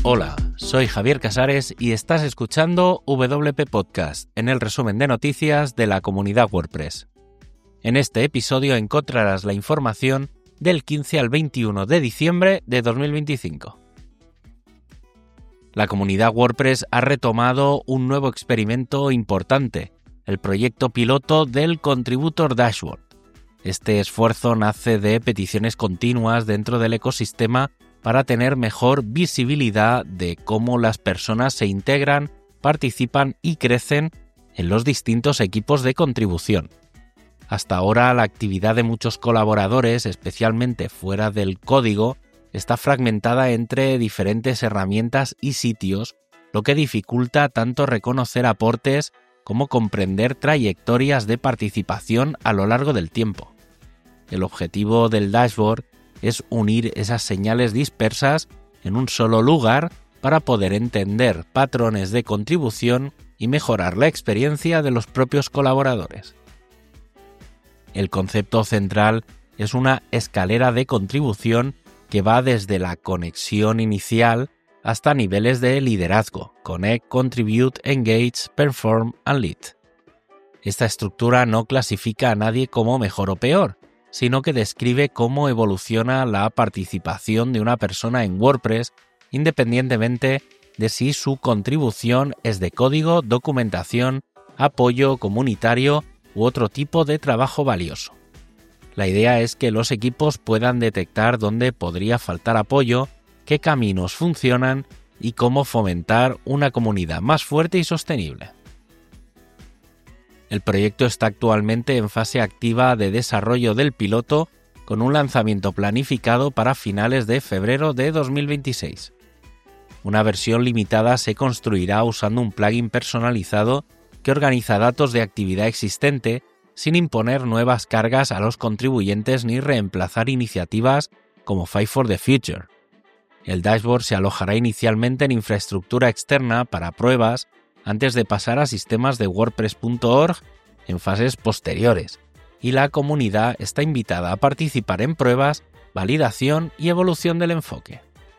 Hola, soy Javier Casares y estás escuchando WP Podcast, en el resumen de noticias de la comunidad WordPress. En este episodio encontrarás la información del 15 al 21 de diciembre de 2025. La comunidad WordPress ha retomado un nuevo experimento importante, el proyecto piloto del Contributor Dashboard. Este esfuerzo nace de peticiones continuas dentro del ecosistema para tener mejor visibilidad de cómo las personas se integran, participan y crecen en los distintos equipos de contribución. Hasta ahora la actividad de muchos colaboradores, especialmente fuera del código, está fragmentada entre diferentes herramientas y sitios, lo que dificulta tanto reconocer aportes como comprender trayectorias de participación a lo largo del tiempo. El objetivo del dashboard es unir esas señales dispersas en un solo lugar para poder entender patrones de contribución y mejorar la experiencia de los propios colaboradores. El concepto central es una escalera de contribución que va desde la conexión inicial hasta niveles de liderazgo: Connect, Contribute, Engage, Perform and Lead. Esta estructura no clasifica a nadie como mejor o peor, sino que describe cómo evoluciona la participación de una persona en WordPress independientemente de si su contribución es de código, documentación, apoyo comunitario u otro tipo de trabajo valioso. La idea es que los equipos puedan detectar dónde podría faltar apoyo, qué caminos funcionan y cómo fomentar una comunidad más fuerte y sostenible. El proyecto está actualmente en fase activa de desarrollo del piloto, con un lanzamiento planificado para finales de febrero de 2026. Una versión limitada se construirá usando un plugin personalizado que organiza datos de actividad existente sin imponer nuevas cargas a los contribuyentes ni reemplazar iniciativas como Fight for the Future. El dashboard se alojará inicialmente en infraestructura externa para pruebas antes de pasar a sistemas de WordPress.org en fases posteriores, y la comunidad está invitada a participar en pruebas, validación y evolución del enfoque.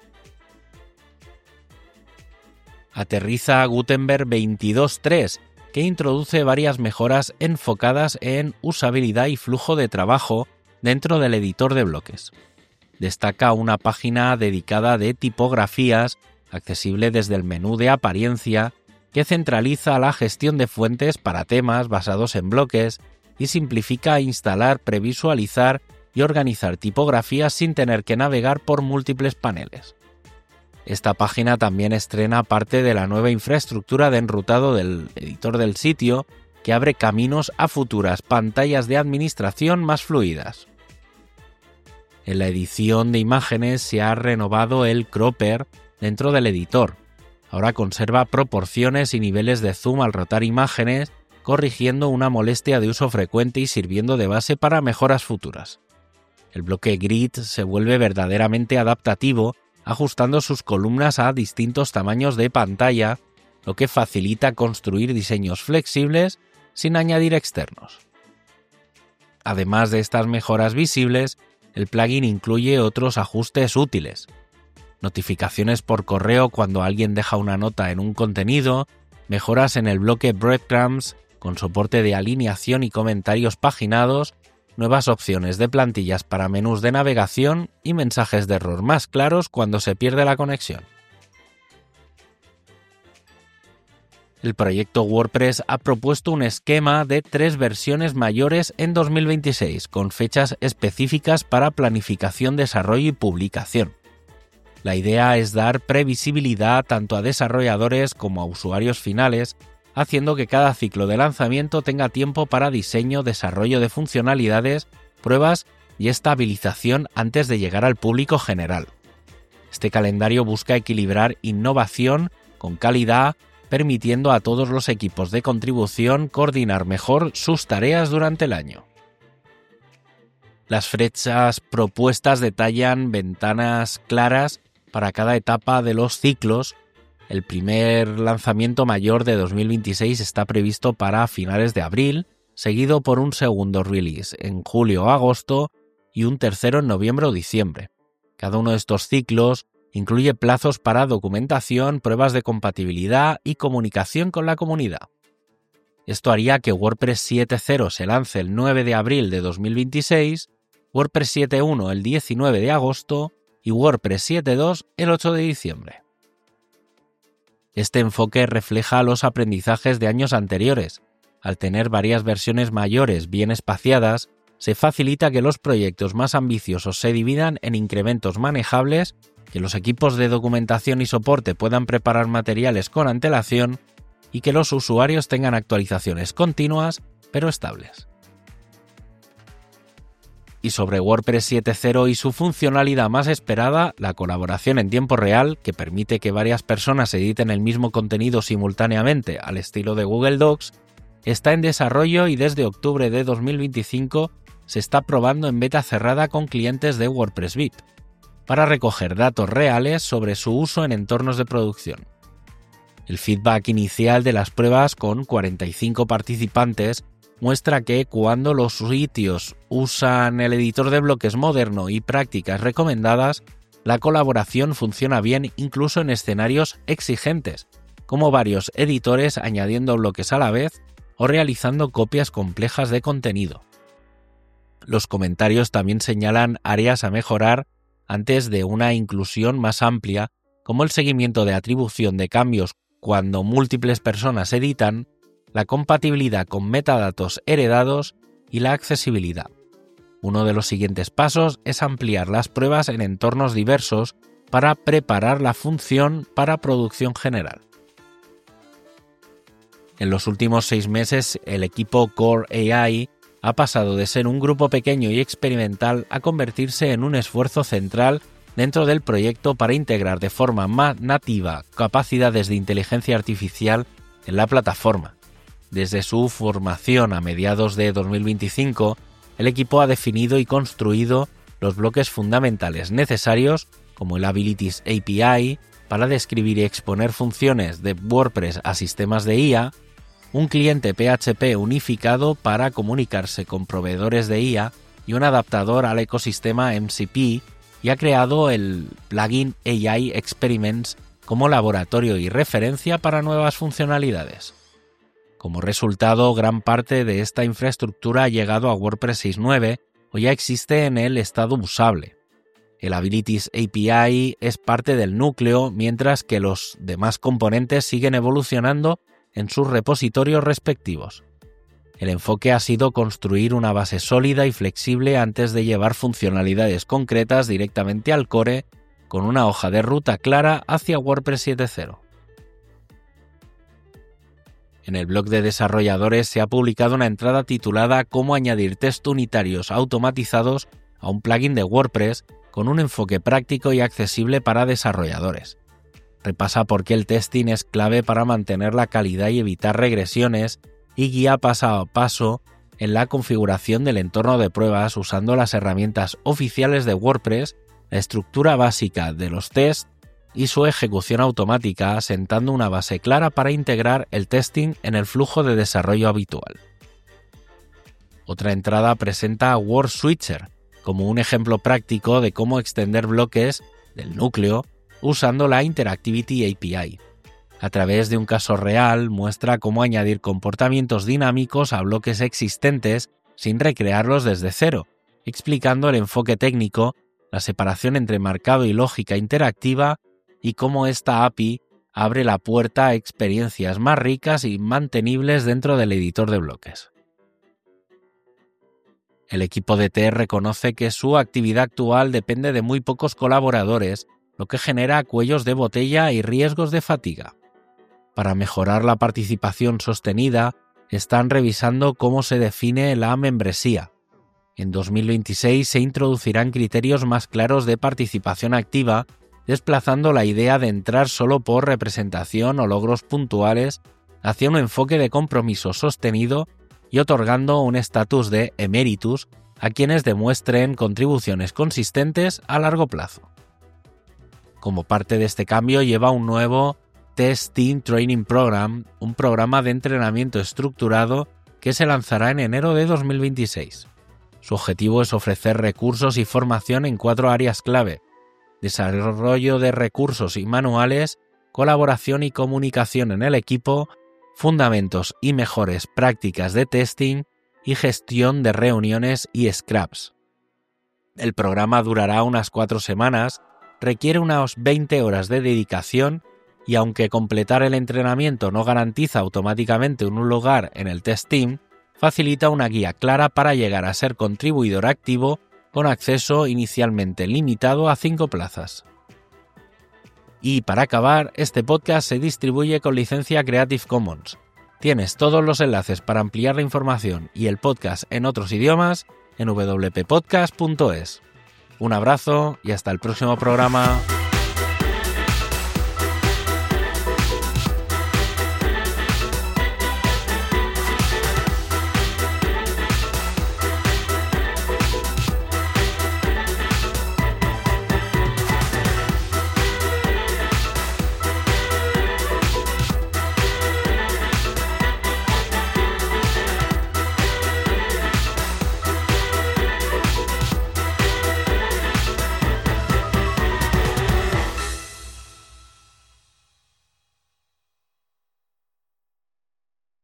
Aterriza Gutenberg 22.3, que introduce varias mejoras enfocadas en usabilidad y flujo de trabajo dentro del editor de bloques. Destaca una página dedicada de tipografías, accesible desde el menú de apariencia, que centraliza la gestión de fuentes para temas basados en bloques y simplifica instalar, previsualizar y organizar tipografías sin tener que navegar por múltiples paneles. Esta página también estrena parte de la nueva infraestructura de enrutado del editor del sitio, que abre caminos a futuras pantallas de administración más fluidas. En la edición de imágenes se ha renovado el cropper dentro del editor. Ahora conserva proporciones y niveles de zoom al rotar imágenes, corrigiendo una molestia de uso frecuente y sirviendo de base para mejoras futuras. El bloque grid se vuelve verdaderamente adaptativo, ajustando sus columnas a distintos tamaños de pantalla, lo que facilita construir diseños flexibles sin añadir externos. Además de estas mejoras visibles, el plugin incluye otros ajustes útiles: notificaciones por correo cuando alguien deja una nota en un contenido, mejoras en el bloque Breadcrumbs con soporte de alineación y comentarios paginados, nuevas opciones de plantillas para menús de navegación y mensajes de error más claros cuando se pierde la conexión. El proyecto WordPress ha propuesto un esquema de 3 versiones mayores en 2026, con fechas específicas para planificación, desarrollo y publicación. La idea es dar previsibilidad tanto a desarrolladores como a usuarios finales, haciendo que cada ciclo de lanzamiento tenga tiempo para diseño, desarrollo de funcionalidades, pruebas y estabilización antes de llegar al público general. Este calendario busca equilibrar innovación con calidad, permitiendo a todos los equipos de contribución coordinar mejor sus tareas durante el año. Las fechas propuestas detallan ventanas claras para cada etapa de los ciclos. El primer lanzamiento mayor de 2026 está previsto para finales de abril, seguido por un segundo release en julio o agosto y un tercero en noviembre o diciembre. Cada uno de estos ciclos incluye plazos para documentación, pruebas de compatibilidad y comunicación con la comunidad. Esto haría que WordPress 7.0 se lance el 9 de abril de 2026, WordPress 7.1 el 19 de agosto y WordPress 7.2 el 8 de diciembre. Este enfoque refleja los aprendizajes de años anteriores. Al tener varias versiones mayores bien espaciadas, se facilita que los proyectos más ambiciosos se dividan en incrementos manejables, que los equipos de documentación y soporte puedan preparar materiales con antelación y que los usuarios tengan actualizaciones continuas pero estables. Y sobre WordPress 7.0 y su funcionalidad más esperada, la colaboración en tiempo real, que permite que varias personas editen el mismo contenido simultáneamente al estilo de Google Docs, está en desarrollo y desde octubre de 2025 se está probando en beta cerrada con clientes de WordPress VIP, para recoger datos reales sobre su uso en entornos de producción. El feedback inicial de las pruebas con 45 participantes muestra que cuando los sitios usan el editor de bloques moderno y prácticas recomendadas, la colaboración funciona bien incluso en escenarios exigentes, como varios editores añadiendo bloques a la vez o realizando copias complejas de contenido. Los comentarios también señalan áreas a mejorar antes de una inclusión más amplia, como el seguimiento de atribución de cambios cuando múltiples personas editan, la compatibilidad con metadatos heredados y la accesibilidad. Uno de los siguientes pasos es ampliar las pruebas en entornos diversos para preparar la función para producción general. En los últimos 6 meses, el equipo Core AI ha pasado de ser un grupo pequeño y experimental a convertirse en un esfuerzo central dentro del proyecto para integrar de forma más nativa capacidades de inteligencia artificial en la plataforma. Desde su formación a mediados de 2025, el equipo ha definido y construido los bloques fundamentales necesarios, como el Abilities API, para describir y exponer funciones de WordPress a sistemas de IA, un cliente PHP unificado para comunicarse con proveedores de IA y un adaptador al ecosistema MCP, y ha creado el plugin AI Experiments como laboratorio y referencia para nuevas funcionalidades. Como resultado, gran parte de esta infraestructura ha llegado a WordPress 6.9 o ya existe en el estado usable. El Abilities API es parte del núcleo, mientras que los demás componentes siguen evolucionando en sus repositorios respectivos. El enfoque ha sido construir una base sólida y flexible antes de llevar funcionalidades concretas directamente al core, con una hoja de ruta clara hacia WordPress 7.0. En el blog de desarrolladores se ha publicado una entrada titulada «Cómo añadir test unitarios automatizados a un plugin de WordPress con un enfoque práctico y accesible para desarrolladores». Repasa por qué el testing es clave para mantener la calidad y evitar regresiones, y guía paso a paso en la configuración del entorno de pruebas usando las herramientas oficiales de WordPress, la estructura básica de los tests y su ejecución automática, sentando una base clara para integrar el testing en el flujo de desarrollo habitual. Otra entrada presenta a WordSwitcher como un ejemplo práctico de cómo extender bloques del núcleo usando la Interactivity API. A través de un caso real, muestra cómo añadir comportamientos dinámicos a bloques existentes sin recrearlos desde cero, explicando el enfoque técnico, la separación entre marcado y lógica interactiva y cómo esta API abre la puerta a experiencias más ricas y mantenibles dentro del editor de bloques. El equipo de T reconoce que su actividad actual depende de muy pocos colaboradores, lo que genera cuellos de botella y riesgos de fatiga. Para mejorar la participación sostenida, están revisando cómo se define la membresía. En 2026 se introducirán criterios más claros de participación activa, desplazando la idea de entrar solo por representación o logros puntuales hacia un enfoque de compromiso sostenido y otorgando un estatus de emeritus a quienes demuestren contribuciones consistentes a largo plazo. Como parte de este cambio lleva un nuevo Test Team Training Program, un programa de entrenamiento estructurado que se lanzará en enero de 2026. Su objetivo es ofrecer recursos y formación en 4 áreas clave: desarrollo de recursos y manuales, colaboración y comunicación en el equipo, fundamentos y mejores prácticas de testing y gestión de reuniones y scrubs. El programa durará unas 4 semanas, requiere unas 20 horas de dedicación y aunque completar el entrenamiento no garantiza automáticamente un lugar en el test team, facilita una guía clara para llegar a ser contribuidor activo con acceso inicialmente limitado a 5 plazas. Y para acabar, este podcast se distribuye con licencia Creative Commons. Tienes todos los enlaces para ampliar la información y el podcast en otros idiomas en wppodcast.es. Un abrazo y hasta el próximo programa.